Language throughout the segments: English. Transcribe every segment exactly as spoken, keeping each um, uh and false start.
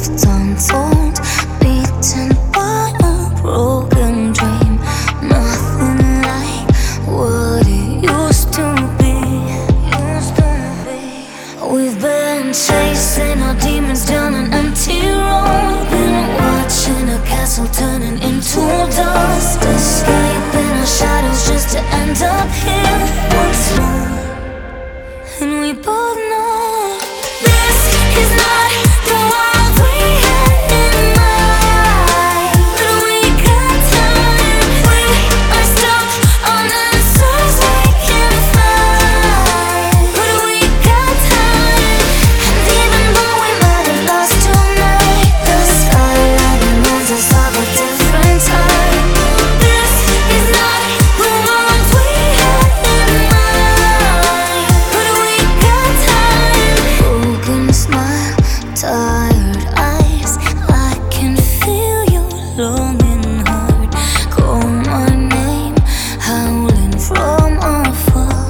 lived untold, beaten by a broken dream. Nothing like what it used to be. Used to be. We've been chasing our demons down an empty road, been watching a castle turning into dust, escaping our shadows just to end up here once more. And we both know this is not the world we had in mind. But we got time, we are stuck on answers we can't find. But we got time, and even though we might have lost tonight, the skyline reminds us of a different time. This is not the world we had in mind. But we got time. Broken smile, tired eyes, I can feel your longing heart. Call my name, howling from afar.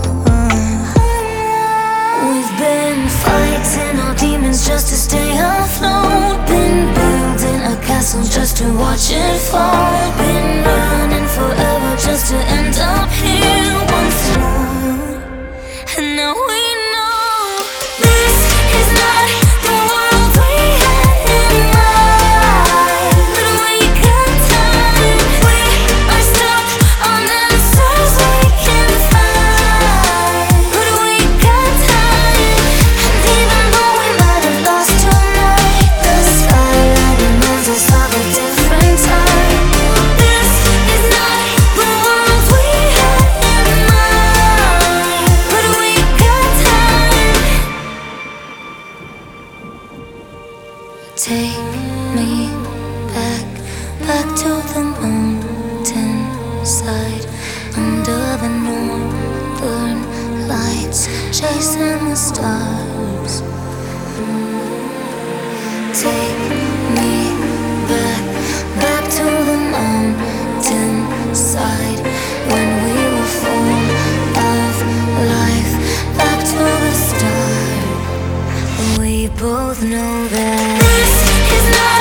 We've been fighting our demons just to stay afloat, been building a castle just to watch it fall, been running forever just to end up here once more. And now we know this is not the world we had in mind. But we got time, we are stuck on answers we can't find. But we got time, and even though we might have lost tonight, the skyline reminds us of a different time. This is not the world we had in mind. But we got time. Take me back, back to the mountain side, under the northern lights, chasing the stars. Take me back, back to the mountain side, when we were full of life, back to the start. We both know that this is not